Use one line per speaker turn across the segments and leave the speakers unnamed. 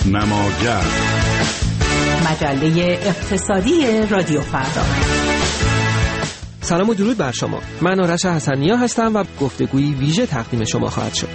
نماگر،
مجله اقتصادی رادیو فردا.
سلام و درود بر شما. من آرش حسنیا هستم و گفتگویی ویژه تقدیم شما خواهد شد.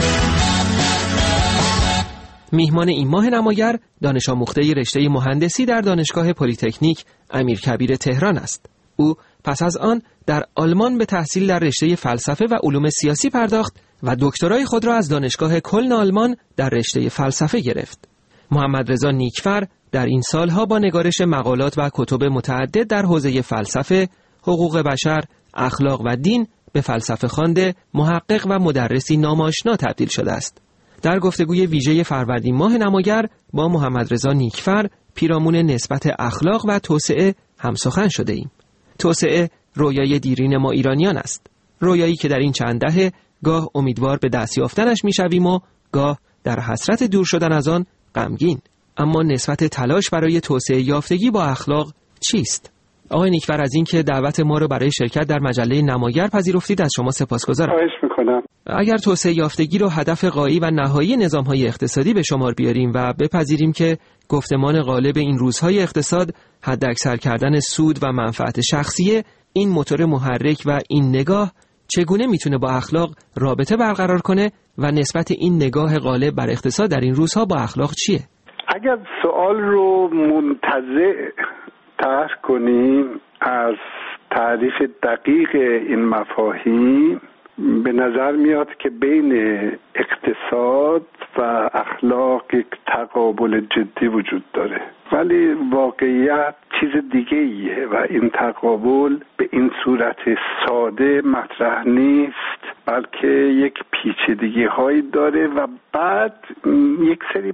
میهمان این ماه نماگر دانش آموخته رشته مهندسی در دانشگاه پلی‌تکنیک امیرکبیر تهران است. او پس از آن در آلمان به تحصیل در رشته فلسفه و علوم سیاسی پرداخت و دکترای خود را از دانشگاه کلن آلمان در رشته فلسفه گرفت. محمدرضا نیکفر در این سالها با نگارش مقالات و کتب متعدد در حوزه فلسفه، حقوق بشر، اخلاق و دین به فلسفه خوانده، محقق و مدرسی ناماشنا تبدیل شده است. در گفتگوی ویژه فروردین ماه نماگر با محمدرضا نیکفر پیرامون نسبت اخلاق و توسعه همسخن شده ایم. توسعه رویای دیرین ما ایرانیان است. رویایی که در این چند دهه گاه امیدوار به دست یافتنش میشویم و گاه در حسرت دور شدن از آن غمگین. اما نسبت تلاش برای توسعه یافتگی با اخلاق چیست؟ آقای نیکفر، از اینکه دعوت ما رو برای شرکت در مجله نماگر پذیرفتید از شما سپاسگزارم.
خواهش میکنم.
اگر توسعه یافتگی رو هدف غایی و نهایی نظام‌های اقتصادی به شمار بیاریم و بپذیریم که گفتمان غالب این روزهای اقتصاد حداکثر کردن سود و منفعت شخصیه، این موتور محرک و این نگاه چگونه میتونه با اخلاق رابطه برقرار کنه و نسبت این نگاه غالب بر اقتصاد در این روزها با اخلاق چیه؟
اگر سوال رو منتزع طرح کنیم از تعریف دقیق این مفاهیم، به نظر میاد که بین اقتصاد و اخلاق یک تقابل جدی وجود داره، ولی واقعیت چیز دیگه ایه و این تقابل به این صورت ساده مطرح نیست، بلکه یک پیچیدگی هایی داره و بعد یک سری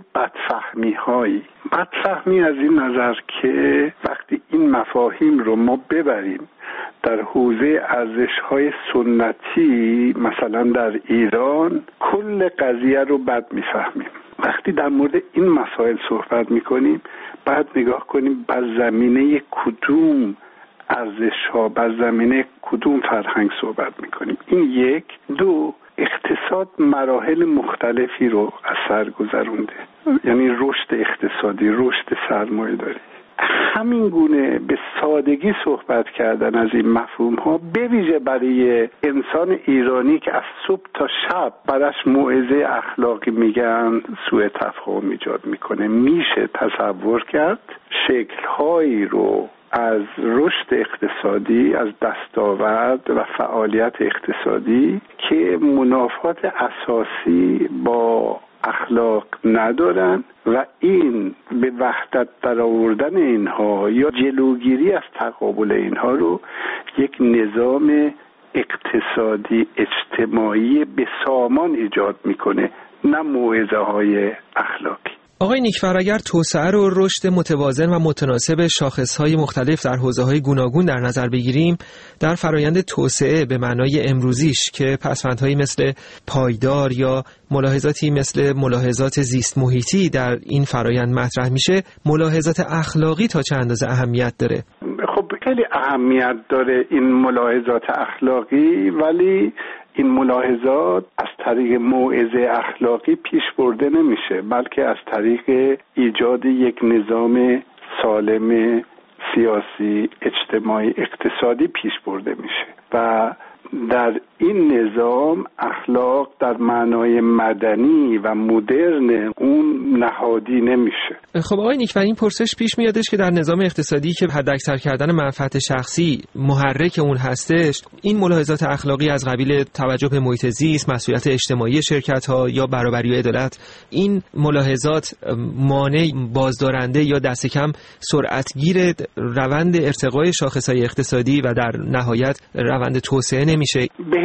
بدفهمی از این نظر که وقتی این مفاهیم رو ما ببریم در حوزه ارزش‌های سنتی، مثلا در ایران، کل قضیه رو بد میفهمیم. وقتی در مورد این مسائل صحبت میکنیم باید نگاه کنیم بر زمینه کدوم ارزش‌ها، بر زمینه کدوم فرهنگ صحبت میکنیم. این یک. دو، اقتصاد مراحل مختلفی رو از سر گذرونده، یعنی رشد اقتصادی، رشد سرمایه‌داری. همین گونه به سادگی صحبت کردن از این مفهوم ها، به ویژه برای انسان ایرانی که از صبح تا شب براش موعظه اخلاقی میگن، سوء تفاهم ایجاد میکنه. میشه تصور کرد شکل‌هایی رو از رشد اقتصادی، از دستاورد و فعالیت اقتصادی که منافات اساسی با اخلاق ندارن و این به وحدت درآوردن اینها یا جلوگیری از تقابل اینها رو یک نظام اقتصادی اجتماعی به سامان ایجاد میکنه، نه موعظه های اخلاقی.
آقای نیکفر، اگر توسعه رو رشد متوازن و متناسب شاخص‌های مختلف در حوزه‌های گوناگون در نظر بگیریم، در فرایند توسعه به معنای امروزیش که پسوندهایی مثل پایدار یا ملاحظاتی مثل ملاحظات زیست محیطی در این فرایند مطرح میشه، ملاحظات اخلاقی تا چه اندازه اهمیت داره؟
خب خیلی اهمیت داره این ملاحظات اخلاقی، ولی این ملاحظات از طریق موعظه اخلاقی پیش برده نمیشه، بلکه از طریق ایجاد یک نظام سالم سیاسی، اجتماعی، اقتصادی پیش برده میشه و در این نظام اخلاق در معنای مدنی و مدرن اون نهادی نمیشه.
خب آقای نیکفر، این پرسش پیش میادش که در نظام اقتصادی که حداکثر کردن منفعت شخصی محرک اون هستش، این ملاحظات اخلاقی از قبیل توجه به محیط زیست، مسئولیت اجتماعی شرکت‌ها یا برابری و عدالت، این ملاحظات مانع بازدارنده یا دست کم سرعتگیر روند ارتقای شاخص‌های اقتصادی و در نهایت روند توسعه نمیشه؟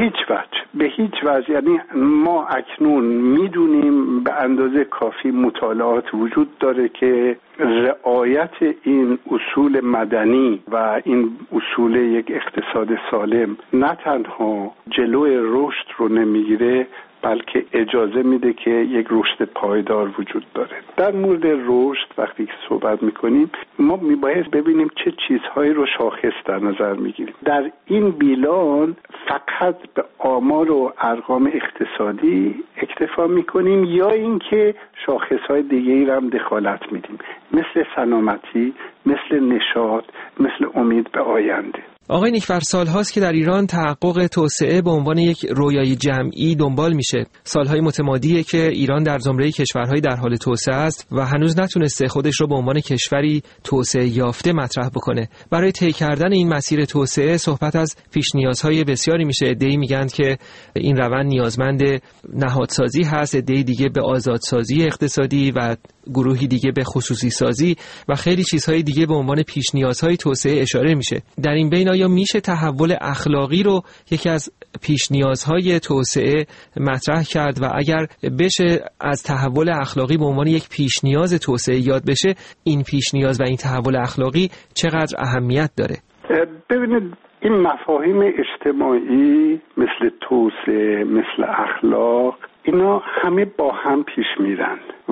به هیچ وجه. یعنی ما اکنون میدونیم به اندازه کافی مطالعات وجود داره که رعایت این اصول مدنی و این اصول یک اقتصاد سالم نه تنها جلوی رشد رو نمیگیره، بلکه اجازه میده که یک رشد پایدار وجود داره. در مورد رشد وقتی که صحبت میکنیم ما میباید ببینیم چه چیزهایی رو شاخص در نظر میگیریم. در این بیلان فقط به آمار و ارقام اقتصادی اکتفا میکنیم یا اینکه شاخصهای دیگه‌ای رو هم دخالت میدیم، مثل سلامتی، مثل نشاط، مثل امید به آینده.
آقای نیکفر، سالهاست که در ایران تحقق توسعه به عنوان یک رویای جمعی دنبال میشه. سالهای متمادیه که ایران در زمره کشورهای در حال توسعه است و هنوز نتونسته خودش رو به عنوان کشوری توسعه یافته مطرح بکنه. برای طی کردن این مسیر توسعه صحبت از پیش نیازهای بسیاری میشه. عده‌ای میگن که این روند نیازمند نهادسازی هست، عده‌ای دیگه به آزادسازی اقتصادی و گروهی دیگه به خصوصی سازی و خیلی چیزهای دیگه به عنوان پیش نیازهای توسعه اشاره میشه. در این بین آیا میشه تحول اخلاقی رو یکی از پیش نیازهای توسعه مطرح کرد و اگر بشه از تحول اخلاقی به عنوان یک پیش نیاز توسعه یاد بشه، این پیش نیاز و این تحول اخلاقی چقدر اهمیت داره؟
ببینید، این مفاهیم اجتماعی مثل توسعه، مثل اخلاق، اینا همه با هم پیش میرن و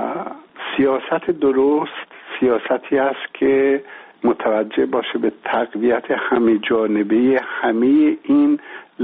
سیاست درست سیاستی است که متوجه باشه به تقویت همه جانبه همه این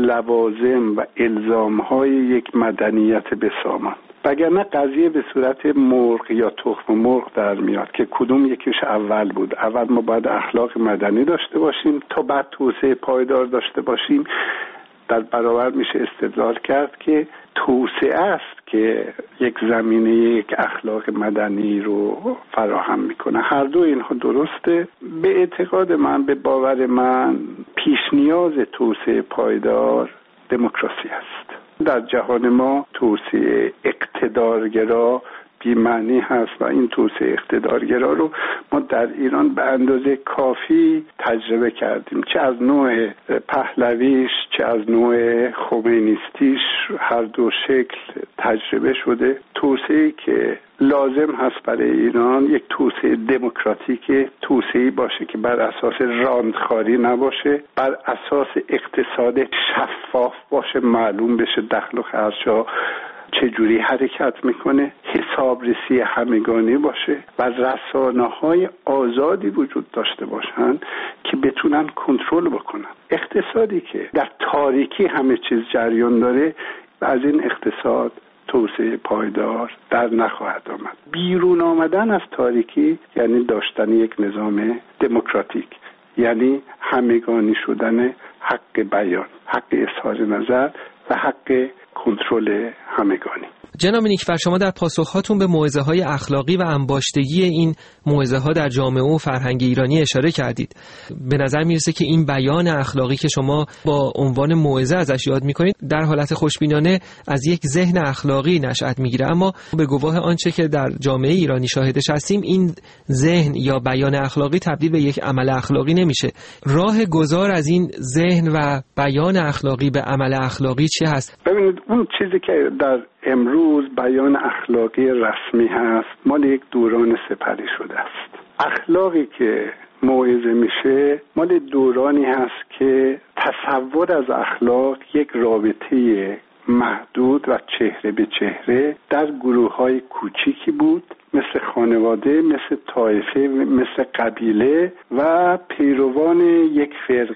لوازم و الزام‌های یک مدنیت بسامان. وگرنه قضیه به صورت مرغ یا تخم مرغ در میاد که کدوم یکیش اول بود. اول ما باید اخلاق مدنی داشته باشیم تا بعد توسعه پایدار داشته باشیم. در برابر میشه استدلال کرد که توسعه است که یک زمینه یک اخلاق مدنی رو فراهم میکنه. هر دو اینها درسته. به اعتقاد من، به باور من، پیش نیاز توسعه پایدار دموکراسی است. در جهان ما توسعه اقتدارگرا بی‌معنی هست و این توسعه اقتدارگرا رو ما در ایران به اندازه کافی تجربه کردیم، چه از نوع پهلویش چه از نوع خمینیستیش. هر دو شکل تجربه شده. توسعه که لازم هست برای ایران یک توسعه دموکراتیک، توسعه باشه که بر اساس راندخاری نباشه، بر اساس اقتصاد شفاف باشه، معلوم بشه دخل و خرج‌ها چجوری حرکت میکنه، حسابرسی همگانی باشه و رسانه‌های آزادی وجود داشته باشن که بتونن کنترل بکنن. اقتصادی که در تاریکی همه چیز جریان داره و از این اقتصاد توسعه پایدار در نخواهد آمد. بیرون آمدن از تاریکی یعنی داشتن یک نظام دموکراتیک، یعنی همگانی شدن حق بیان، حق اظهار نظر و حق کنترل همگانی.
جناب نیکفر، شما در پاسخهاتون به موعظه‌های اخلاقی و انباشتگی این موعظه‌ها در جامعه و فرهنگ ایرانی اشاره کردید. به نظر میرسه که این بیان اخلاقی که شما با عنوان موعظه ازش یاد میکنید در حالت خوشبینانه از یک ذهن اخلاقی نشأت میگیره، اما به گواه آنچه که در جامعه ایرانی شاهدش هستیم این ذهن یا بیان اخلاقی تبدیل به یک عمل اخلاقی نمیشه. راه گذار از این ذهن و بیان اخلاقی به عمل اخلاقی چه هست؟
ببینید، اون چیزی که در امروز بیان اخلاقی رسمی هست مال یک دوران سپری شده است. اخلاقی که موعظه میشه مال دورانی هست که تصور از اخلاق یک رابطه محدود و چهره به چهره در گروه‌های کوچیکی بود، مثل خانواده، مثل طایفه، مثل قبیله و پیروان یک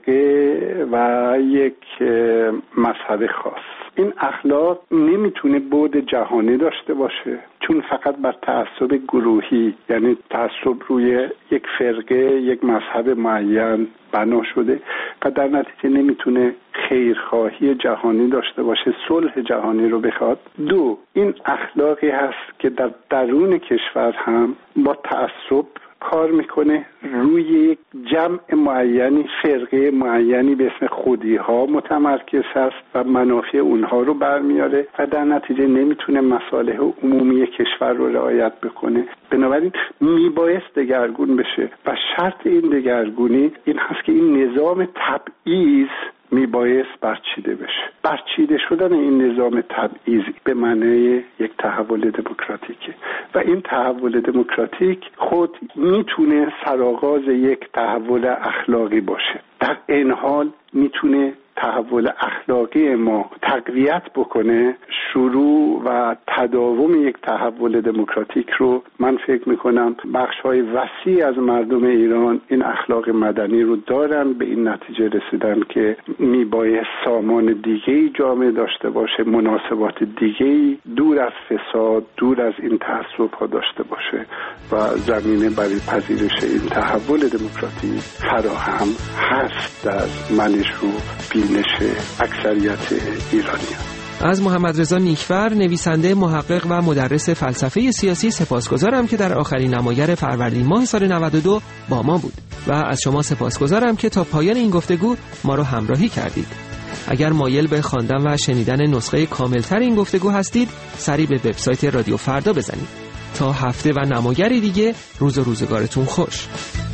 فرقه و یک مذهب خاص. این اخلاق نمیتونه بعد جهانی داشته باشه چون فقط بر تعصب گروهی، یعنی تعصب روی یک فرقه، یک مذهب معین بنا شده و در نتیجه نمیتونه خیرخواهی جهانی داشته باشه، صلح جهانی رو بخواد. دو، این اخلاقی هست که در درون کشور هم با تعصب کار میکنه، روی یک جمع معینی، فرقه معینی به اسم خودی ها متمرکز هست و منافع اونها رو برمیاره و در نتیجه نمیتونه مصالح عمومی کشور رو رعایت بکنه. بنابراین میبایست دگرگون بشه و شرط این دگرگونی این هست که این نظام تبعیض میبایست برچیده بشه. برچیده شدن این نظام تبعیض به معنی یک تحول دموکراتیکه و این تحول دموکراتیک خود میتونه سرآغاز یک تحول اخلاقی باشه. در این حال میتونه تحول اخلاقی ما تقویت بکنه، شروع و تداوم یک تحول دموکراتیک رو من فکر میکنم بخش‌های وسیع از مردم ایران این اخلاق مدنی رو دارن، به این نتیجه رسیدن که میباید سامان دیگه‌ای جامعه داشته باشه، مناسبات دیگه‌ای دور از فساد، دور از این تعصب‌ها داشته باشه و زمینه برای پذیرش این تحول دموکراتیک فراهم هست در منش و بینش اکثریت ایرانیان.
از محمد رضا نیکفر، نویسنده، محقق و مدرس فلسفه سیاسی سپاسگزارم که در آخرین نمایر فروردین ماه سال 92 با ما بود و از شما سپاسگزارم که تا پایان این گفتگو ما رو همراهی کردید. اگر مایل به خواندن و شنیدن نسخه کاملتر این گفتگو هستید، سری به وبسایت رادیو فردا بزنید. تا هفته و نمایری دیگه، روز و روزگارتون خوش.